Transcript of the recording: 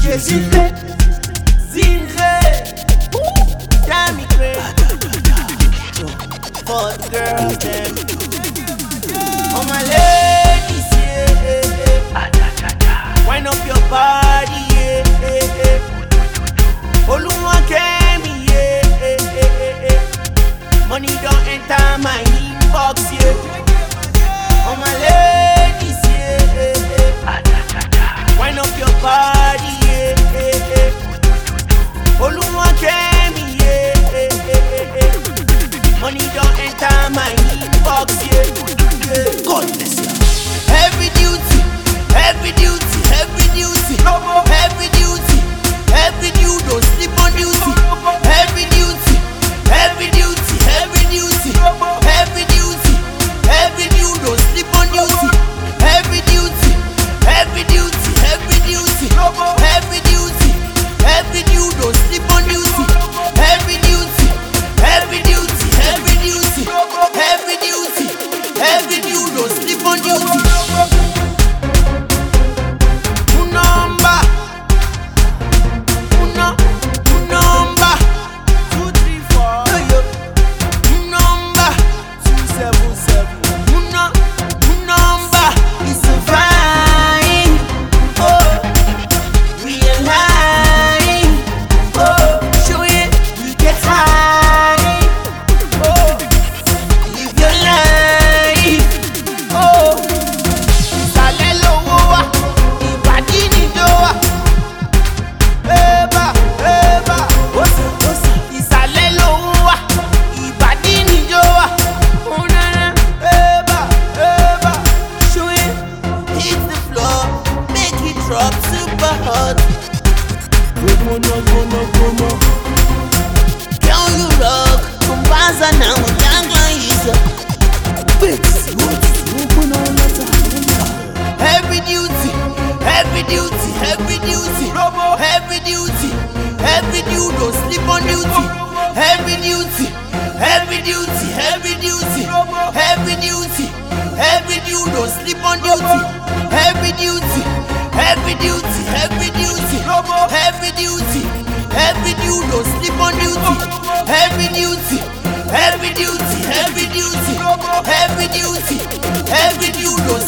Zinre, Zinre, damn me crazy. For the girls them, all my ladies, yeah. Wind up your body, yeah. Oluwa Kemi, yeah. Money don't enter my inbox, yeah. All my ladies, yeah. Wind up your body, yeah. Oluwa Kemi, yeah. Money don't enter my inbox, yeah. God bless you. Heavy duty, heavy duty, heavy duty, heavy duty, heavy duty, don't sleep on duty. Heavy duty, heavy duty, heavy duty, heavy duty, heavy duty, don't sleep on duty. Heavy duty, heavy duty, heavy duty, heavy duty, heavy duty, don't sleep on duty. Heavy duty, heavy duty, heavy duty, heavy duty, heavy duty, don't sleep on duty. Number, number 2, 3, 4. Number 277. Number is so fine. Oh, realize. Oh, show it, you get high. Oh, live your life. Oh, sale lowo wa, ibadi ni do wa. Eba, eba, osa, osa. Isale lowo wa, ibadi ni do wa. Oh na na, eba, eba. Show it, hit the floor, make it drop super hot. Come on. Can you rock? Kumbaza na mutanga isa. Heavy duty, heavy duty, heavy duty, heavy duty, heavy duty, don't sleep on duty. Heavy duty, heavy duty, heavy duty, heavy duty, heavy duty, don't sleep on duty. Heavy duty, heavy duty, heavy duty, heavy duty, heavy duty, don't sleep on duty. Heavy duty, heavy duty, heavy duty, heavy duty, heavy duty, don't